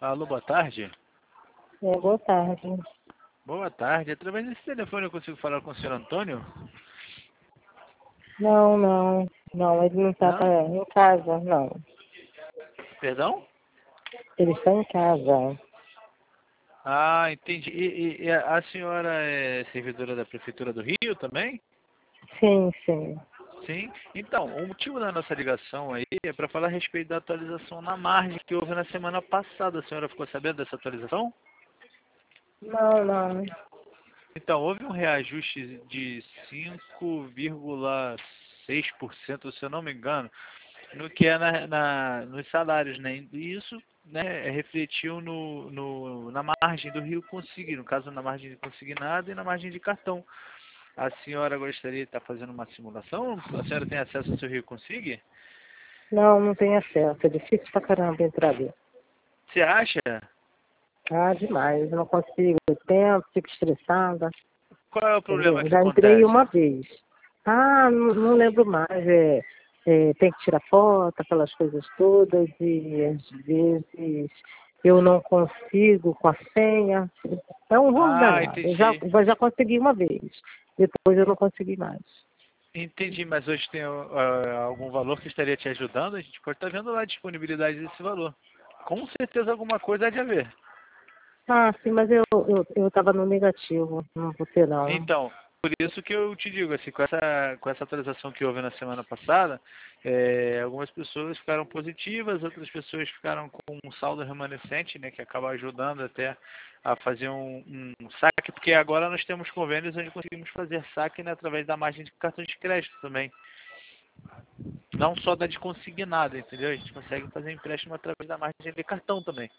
Alô, boa tarde. Boa tarde. Boa tarde. Através desse telefone eu consigo falar com o senhor Antônio? Não, ele não está Não? em casa, não. Perdão? Ele está em casa. Ah, entendi. E a senhora é servidora da Prefeitura do Rio também? Sim, sim. Sim. Então, o motivo da nossa ligação aí é para falar a respeito da atualização na margem que houve na semana passada. A senhora ficou sabendo dessa atualização? Não. Então, houve um reajuste de 5,6%, se eu não me engano, no que é nos salários, né? E isso, né, refletiu na margem do Rio Consign, no caso na margem de consignado e na margem de cartão. A senhora gostaria de estar fazendo uma simulação? A senhora tem acesso ao seu Rio Consign? Não tem acesso. É difícil pra caramba entrar ali. Você acha? Ah, demais. Eu não consigo. Eu tempo, fico estressada. Qual é o problema Entendeu? que Já entrei acontece? uma vez. Ah, não lembro mais. Tem que tirar foto, aquelas coisas todas. E às vezes eu não consigo com a senha. É um rolo Ah, danado. entendi. Eu já consegui uma vez. Depois eu não consegui mais. Entendi, mas hoje tem algum valor que estaria te ajudando? A gente pode estar vendo lá a disponibilidade desse valor. Com certeza alguma coisa há de haver. Ah, sim, mas eu estava no negativo. Não vou ter, não. Então, por isso que eu te digo, assim, com essa atualização que houve na semana passada, algumas pessoas ficaram positivas, outras pessoas ficaram com um saldo remanescente, né, que acaba ajudando até a fazer um saque, porque agora nós temos convênios onde conseguimos fazer saque, né, através da margem de cartão de crédito também. Não só da de consignado, entendeu? A gente consegue fazer empréstimo através da margem de cartão também.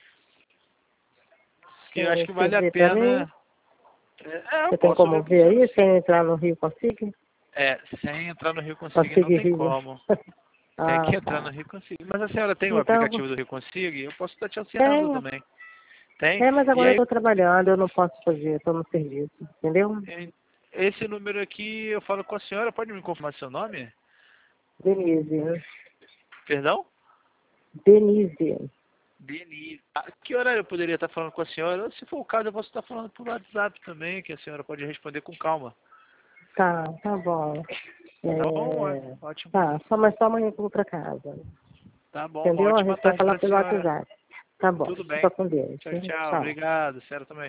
Que eu acho que Você vale a vê para mim? pena. Eu Você tem posso como ver para o ver senhor aí? sim. Sem entrar no Rio consigo? Sem entrar no Rio Consigo não Consigo tem Rio. como. Tem Ah, que entrar no tá. Rio Consigo. Mas a senhora tem o Então, aplicativo do Rio Consigo? Eu posso estar te auxiliando tenho. também. Tem? Mas E agora eu aí, estou trabalhando, eu não posso fazer, estou no serviço, entendeu? esse número aqui eu falo com a senhora, pode me confirmar seu nome? Denise. Perdão? Denise. Denise. A que horário eu poderia estar falando com a senhora? Se for o caso, eu posso estar falando por WhatsApp também, que a senhora pode responder com calma. Tá bom. Tá bom? Ótimo. Tá, só amanhã eu vou para casa. Tá bom, uma Entendeu? A ótima gente vai tarde falar para a pelo senhora. WhatsApp. Tá bom, Tudo bem. fica com Deus. Tchau, Hein? tchau. Tchau. Obrigado. A senhora também.